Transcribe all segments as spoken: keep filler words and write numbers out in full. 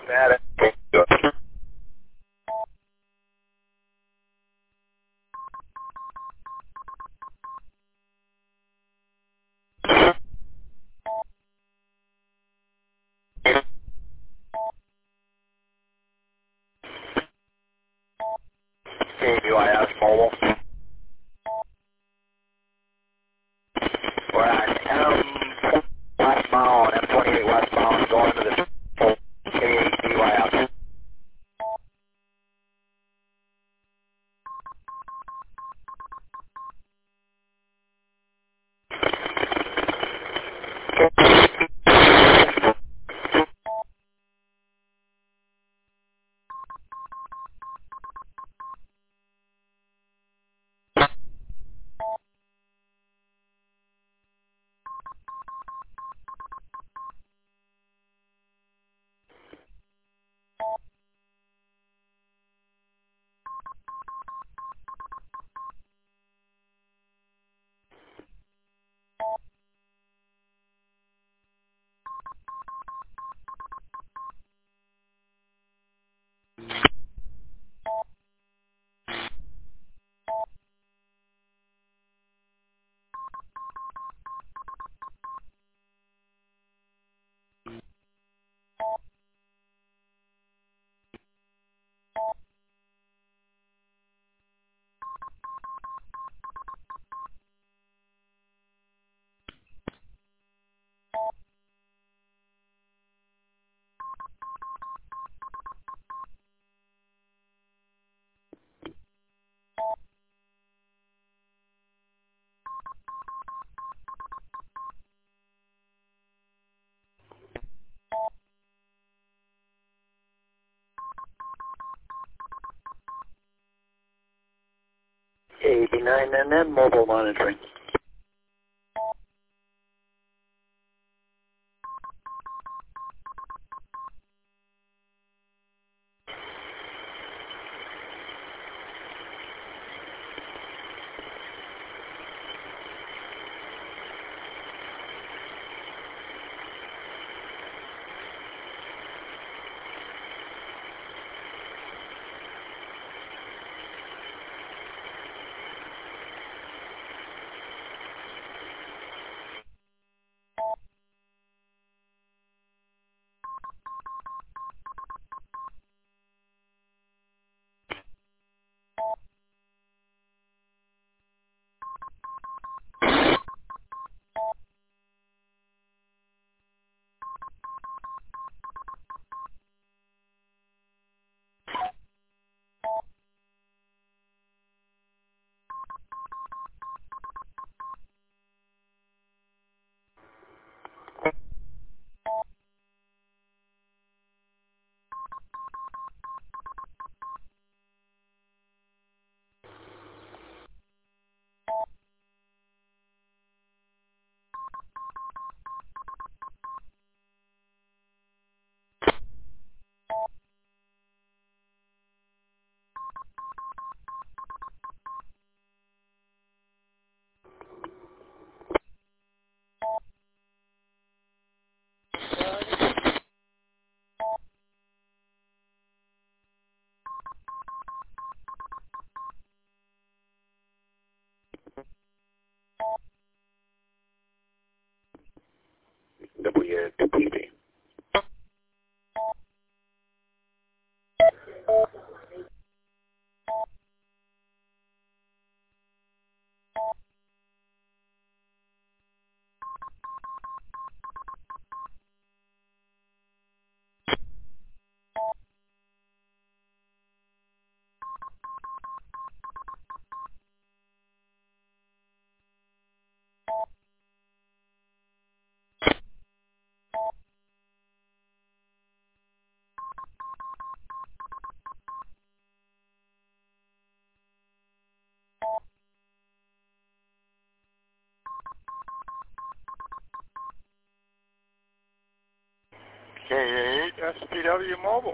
That K B Y S mobile. We're at M westbound, M twenty-eight westbound, going to the K B Y S. A B nine N N mobile monitoring. W W D. K eight S P W mobile.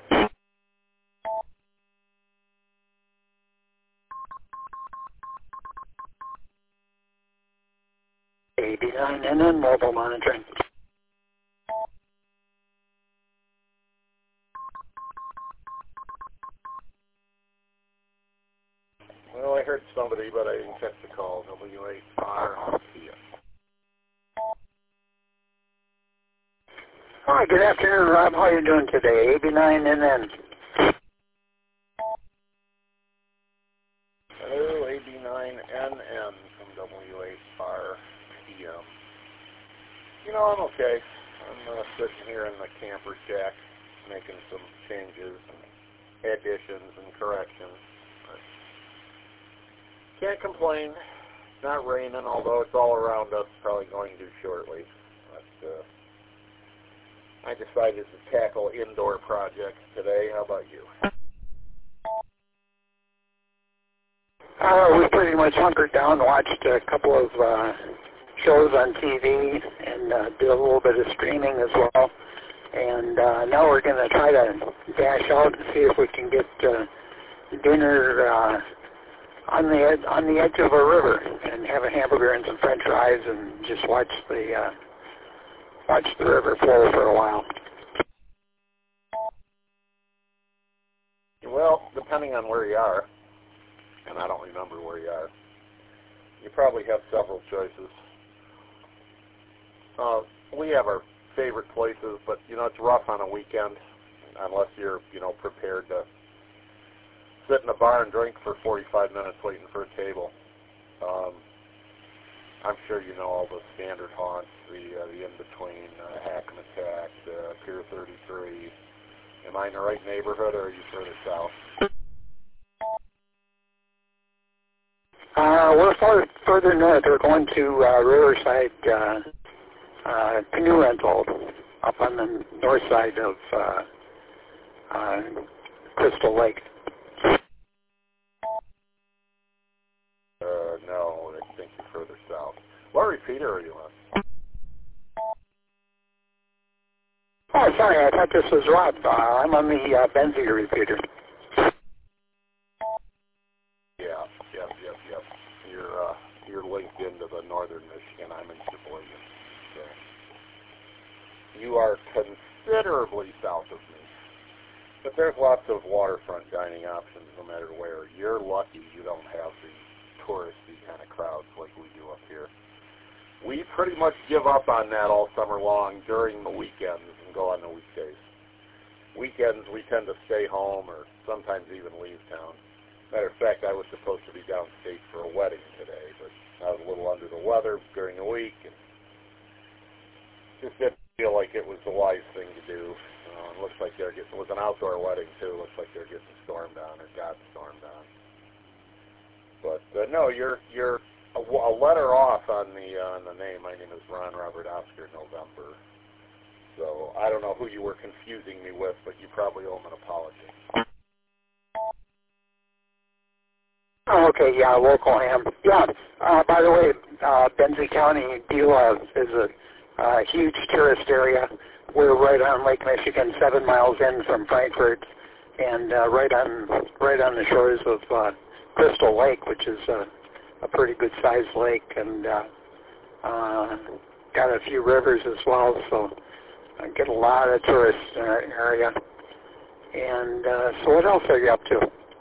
A B nine N N mobile monitoring. somebody, but I didn't catch the call. W eight R P M. Hi, good afternoon, Rob. How are you doing today? A B nine N N. Hello, A B nine N N from W eight R P M. You know, I'm okay. I'm uh, sitting here in the camper shack making some changes and additions and corrections. But can't complain. It's not raining, although it's all around us, probably going to shortly. But uh, I decided to tackle indoor projects today. How about you? Uh, we pretty much hunkered down, watched a couple of uh, shows on T V, and uh, did a little bit of streaming as well. And uh, now we're going to try to dash out and see if we can get uh, dinner uh, on the ed- on the edge of a river and have a hamburger and some French fries and just watch the uh, watch the river flow for a while. Well, depending on where you are, and I don't remember where you are, you probably have several choices. Uh, we have our favorite places, but, you know, it's rough on a weekend unless you're, you know, prepared to sit in a bar and drink for forty-five minutes waiting for a table. Um, I'm sure you know all the standard haunts, the, uh, the in-between, uh, Hackmatack, uh, Pier thirty-three. Am I in the right neighborhood, or are you further south? Uh, we're far, further north. We're going to uh, Riverside uh, uh, Canoe Rental up on the north side of uh, uh, Crystal Lake. Uh, no, I think you're further south. What repeater are you on? Oh, sorry, I thought this was Rob. Uh, I'm on the uh, Benziger repeater. Yeah, yep, yep, yep. You're, uh, you're linked into the northern Michigan. I'm in Sheboygan. So you are considerably south of me. But there's lots of waterfront dining options no matter where. You're lucky you don't have the touristy kind of crowds like we do up here. We pretty much give up on that all summer long during the weekends and go on the weekdays. Weekends we tend to stay home or sometimes even leave town. Matter of fact, I was supposed to be downstate for a wedding today, but I was a little under the weather during the week and just didn't feel like it was the wise thing to do. Uh, it looks like they're getting, it was an outdoor wedding too. Looks like they're getting stormed on or got stormed on. But uh, no, you're you're a, a letter off on the uh, on the name. My name is Ron Robert Oscar November. So I don't know who you were confusing me with, but you probably owe him an apology. Oh, okay, yeah, local ham. Yeah, uh, by the way, uh, Benzie County, Beulah is a uh, huge tourist area. We're right on Lake Michigan, seven miles in from Frankfort, and uh, right on right on the shores of uh, Crystal Lake, which is uh, a pretty good-sized lake, and uh, uh, got a few rivers as well, so I get a lot of tourists in our area. And uh, so what else are you up to?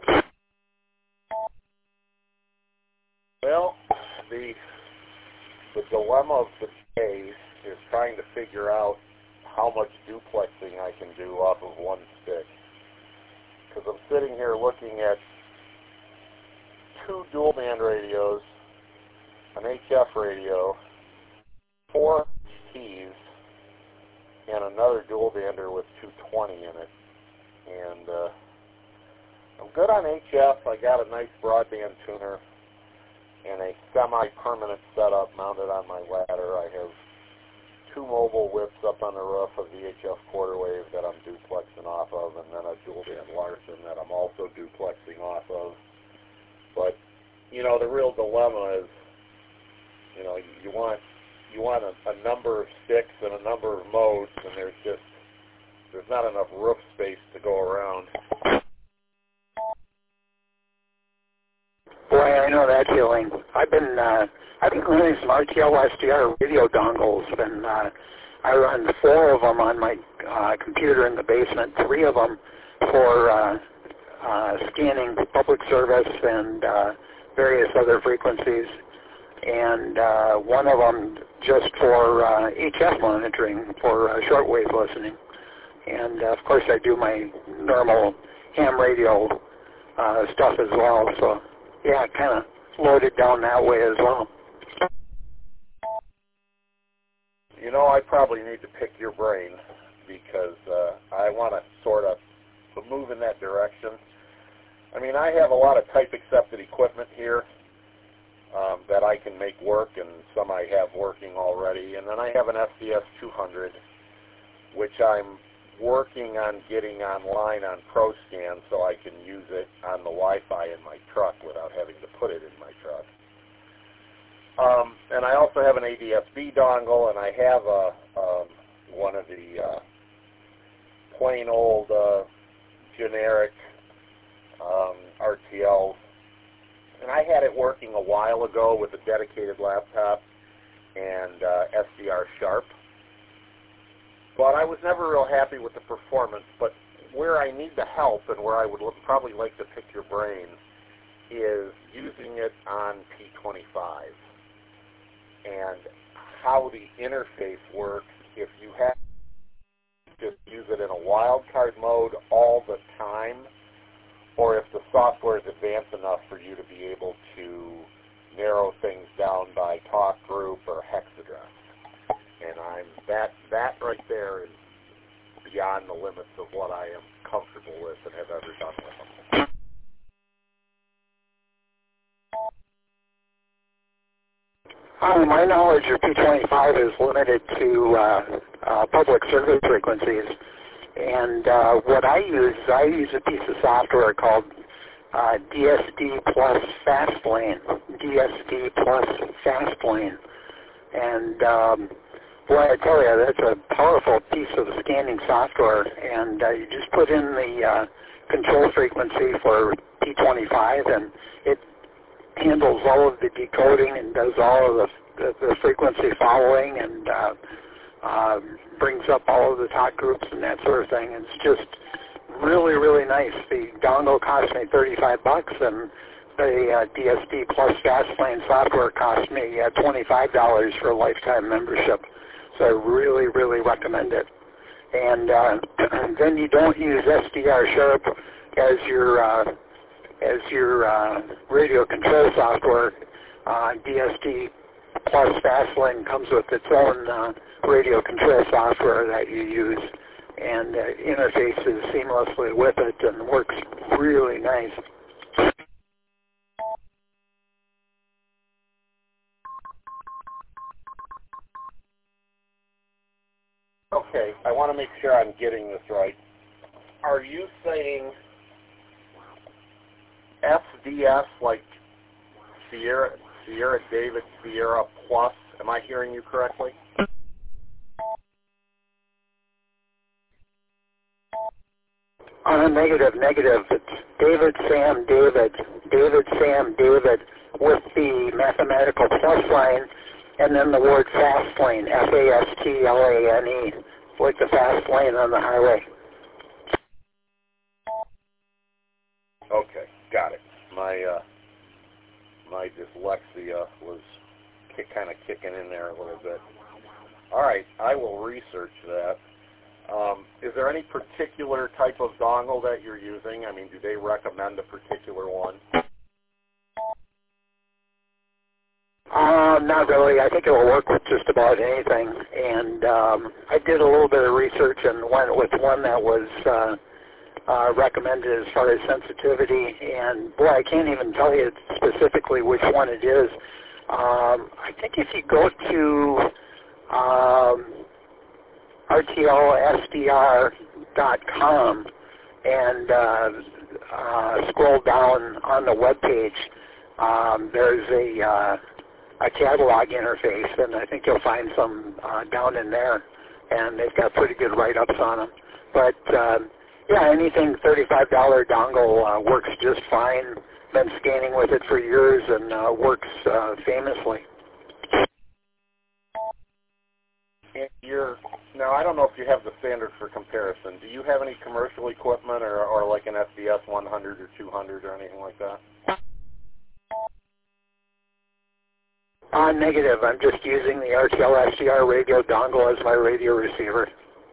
Well, the the dilemma of the day is trying to figure out how much duplexing I can do off of one stick. Because I'm sitting here looking at two dual band radios, an H F radio, four Ts, and another dual bander with two twenty in it. And uh, I'm good on H F. I got a nice broadband tuner and a semi-permanent setup mounted on my ladder. I have two mobile whips up on the roof of the H F quarter wave that I'm duplexing off of, and then a dual band Larson that I'm also duplexing off of. But, you know, the real dilemma is, you know, you want you want a, a number of sticks and a number of modes, and there's just, there's not enough roof space to go around. Boy, I know that feeling. I've been uh, I've been running some R T L S D R radio dongles, and uh, I run four of them on my uh, computer in the basement, three of them for uh, uh, scanning public service and uh, various other frequencies, and uh, one of them just for uh, H F monitoring for uh, shortwave listening. And uh, of course I do my normal ham radio uh, stuff as well, so yeah, kind of loaded down that way as well. You know, I probably need to pick your brain because uh, I want to sort of move in that direction. I mean, I have a lot of type-accepted equipment here um, that I can make work, and some I have working already. And then I have an S D S two hundred, which I'm working on getting online on ProScan so I can use it on the Wi-Fi in my truck without having to put it in my truck. Um, and I also have an A D S B dongle, and I have a um, one of the uh, plain old uh, generic um, R T Ls. And I had it working a while ago with a dedicated laptop and uh, S D R Sharp. But I was never real happy with the performance. But where I need the help and where I would probably like to pick your brain is using it on P twenty-five and how the interface works if you have to just use it in a wildcard mode all the time, or if the software is advanced enough for you to be able to narrow things down by talk group or hex address. And I'm that that right there is beyond the limits of what I am comfortable with and have ever done with them. Uh, my knowledge of P twenty-five is limited to uh, uh, public service frequencies, and uh, what I use, I use a piece of software called uh, D S D Plus Fastlane, D S D Plus Fastlane, and um, boy, I tell you, that's a powerful piece of scanning software, and uh, you just put in the uh, control frequency for P twenty-five, and it handles all of the decoding and does all of the, the, the frequency following and uh, uh, brings up all of the talk groups and that sort of thing. It's just really, really nice. The dongle cost me thirty-five bucks, and the uh, D S D Plus Fastlane software cost me uh, twenty-five dollars for a lifetime membership. So I really, really recommend it. And uh, then you don't use S D R Sharp as your uh, as your uh, radio control software. uh, D S D Plus Fastlane comes with its own uh, radio control software that you use, and uh, interfaces seamlessly with it and works really nice. Okay, I want to make sure I'm getting this right. Are you saying S D S like Sierra, Sierra David Sierra Plus? Am I hearing you correctly? Uh, negative, negative. It's David Sam David, David Sam David with the mathematical plus line, and then the word fast lane, F A S T L A N E, like the fast lane on the highway. Okay, got it. My uh, my dyslexia was kick, kind of kicking in there a little bit. All right, I will research that. Um, is there any particular type of dongle that you're using? I mean, do they recommend a particular one? Uh, not really. I think it will work with just about anything. And um, I did a little bit of research and went with one that was uh, uh, recommended as far as sensitivity. And boy, I can't even tell you specifically which one it is. Um, I think if you go to um, R T L S D R dot com and uh, uh, scroll down on the web page, um, there's a uh, a catalog interface, and I think you'll find some uh, down in there, and they've got pretty good write-ups on them. But uh, yeah, anything thirty-five dollar dongle uh, works just fine. Been scanning with it for years and uh, works uh, famously. And you're, now, I don't know if you have the standard for comparison. Do you have any commercial equipment or, or like an S D S one hundred or two hundred or anything like that? Uh, negative. I'm just using the R T L S D R radio dongle as my radio receiver.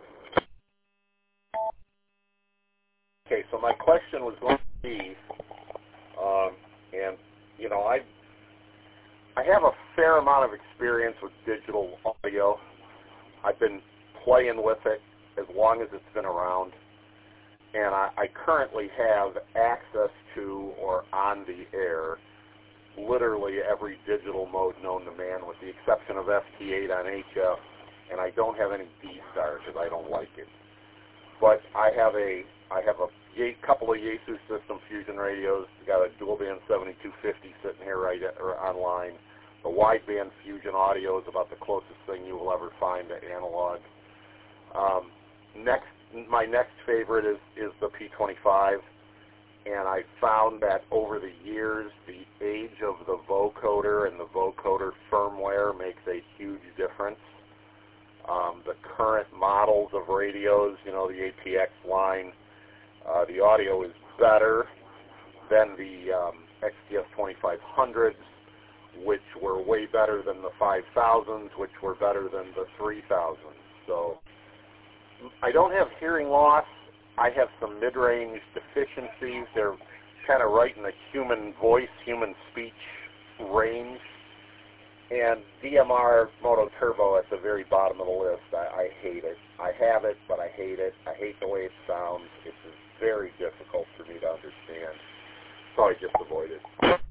Okay, so my question was going to be, um, and, you know, I I have a fair amount of experience with digital audio. I've been playing with it as long as it's been around, and I, I currently have access to or on the air literally every digital mode known to man with the exception of F T eight on H F, and I don't have any D-Star because I don't like it. But I have a I have a couple of Yaesu System Fusion radios. Got a dual band seventy-two fifty sitting here right at, or online. The wideband Fusion audio is about the closest thing you will ever find to analog. Um, next, my next favorite is is the P twenty-five, and I found that over the years, the age of the vocoder and the vocoder firmware makes a huge difference. Um, the current models of radios, you know, the A P X line, uh, the audio is better than the um, X T S twenty-five hundreds, which were way better than the five thousands, which were better than the three thousands. So I don't have hearing loss. I have some mid-range deficiencies. They're kind of right in the human voice, human speech range. And D M R Moto Turbo at the very bottom of the list. I, I hate it. I have it, but I hate it. I hate the way it sounds. It's very difficult for me to understand. So I just avoid it.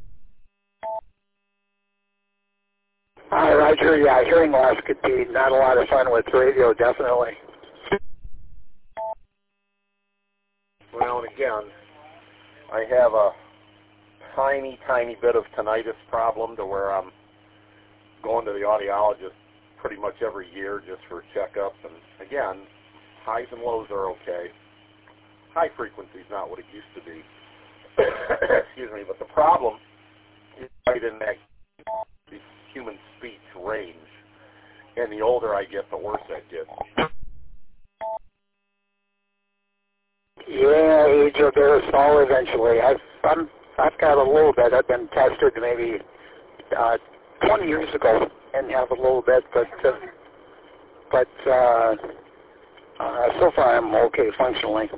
Uh, Roger, yeah, hearing loss could be not a lot of fun with radio, definitely. Well, and again, I have a tiny, tiny bit of tinnitus problem to where I'm going to the audiologist pretty much every year just for checkups. And again, highs and lows are okay. High frequency is not what it used to be. Excuse me, but the problem is right in that human speech range. And the older I get, the worse that gets. Yeah, age will bear us all eventually. I've I'm, I've got a little bit. I've been tested maybe uh, twenty years ago and have a little bit, but uh, but uh, uh, so far I'm okay functionally.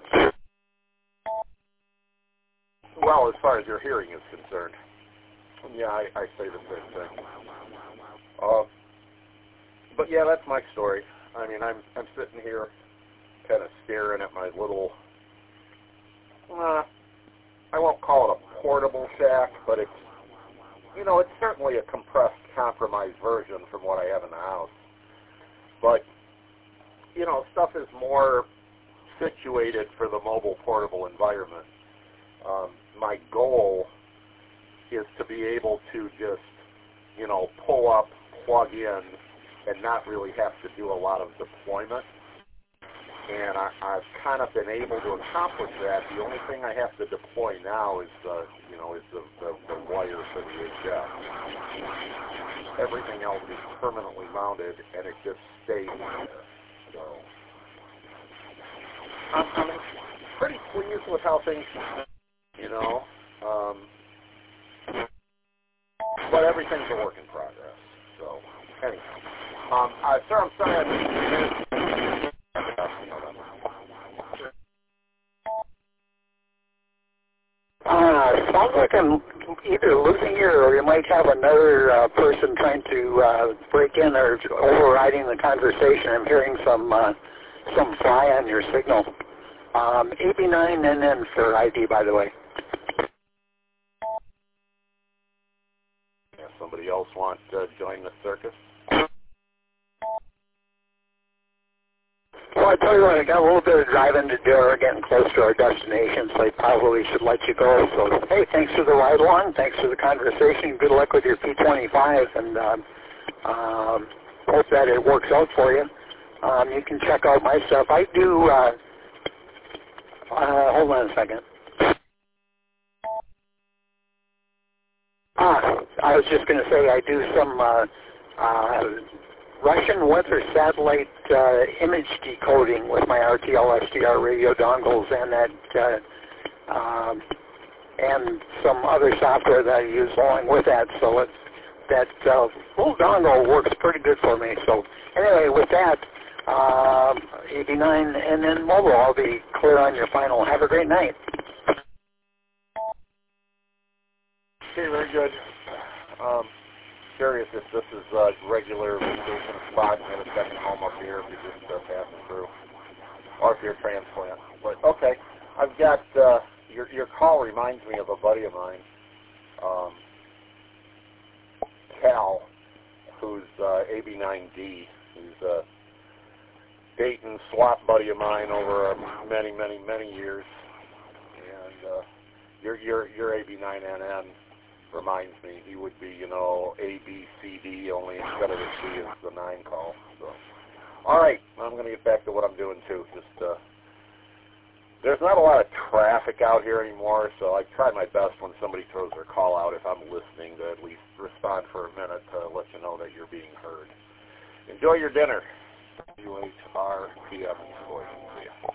Well, as far as your hearing is concerned, yeah, I, I say the same thing. Uh, but yeah, that's my story. I mean, I'm I'm sitting here, kind of staring at my little. Uh, I won't call it a portable shack, but it's, you know, it's certainly a compressed, compromised version from what I have in the house. But, you know, stuff is more situated for the mobile portable environment. Um, my goal is to be able to just, you know, pull up, plug in, and not really have to do a lot of deployment. And I, I've kind of been able to accomplish that. The only thing I have to deploy now is the, you know, is the, the, the wire for the H F. Everything else is permanently mounted, and it just stays there. So I'm, I'm pretty pleased with how things, you know. Um, but everything's a work in progress. So anyhow, um, uh, sir, I'm sorry I missed you. Uh, sounds like I'm either losing you or you might have another uh, person trying to uh, break in or overriding the conversation. I'm hearing some uh, some fly on your signal. Um, A B nine N N for I D, by the way. Yeah, somebody else want to join the circus? Well, I tell you what, I got a little bit of driving to do. We're getting close to our destination, so I probably should let you go. So, hey, thanks for the ride along. Thanks for the conversation. Good luck with your P twenty-five, and um, um, hope that it works out for you. Um, you can check out my stuff. I do, uh, uh, hold on a second. Ah, I was just going to say I do some uh, uh, Russian weather satellite uh, image decoding with my R T L S D R radio dongles and that, uh, um, and some other software that I use along with that. So it's that uh, little dongle works pretty good for me. So anyway, with that, um, eighty-nine and then mobile, I'll be clear on your final. Have a great night. Okay, very good. Um, curious if this is a regular vacation spot and get a second home up here if you're just uh, passing through, or if you're a transplant. But okay, I've got uh, your your call reminds me of a buddy of mine, um, Cal, who's uh, A B nine D. He's a Dayton swap buddy of mine over uh, many, many, many years, and uh, your your your A B nine N N reminds me he would be, you know, A B C D, only instead of the C is the nine call. So, all right, I'm going to get back to what I'm doing too. Just uh, there's not a lot of traffic out here anymore, so I try my best when somebody throws their call out, if I'm listening, to at least respond for a minute to let you know that you're being heard. Enjoy your dinner. U H R P M voice. See ya.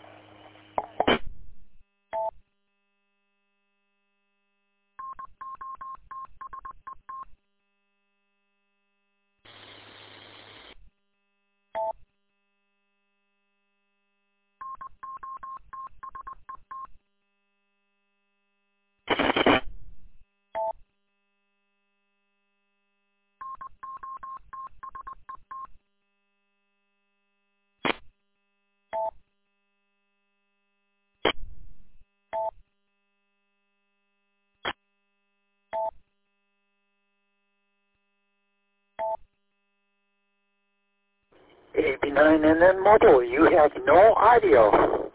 eighty-nine and then mobile, you have no audio.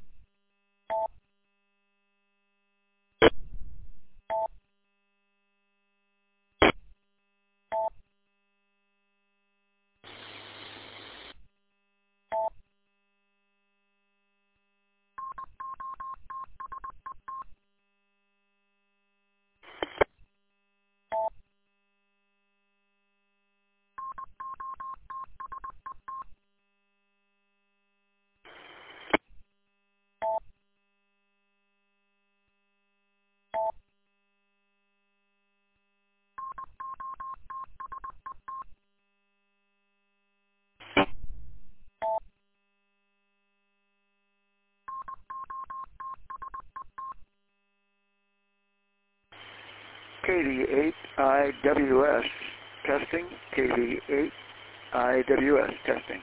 K D eight I W S testing. K D eight I W S testing.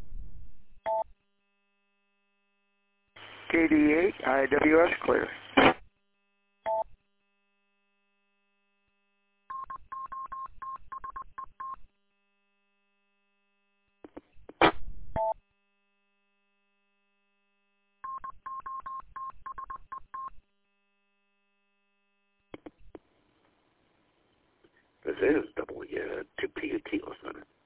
K D eight I W S clear. This is W two P U T, listen.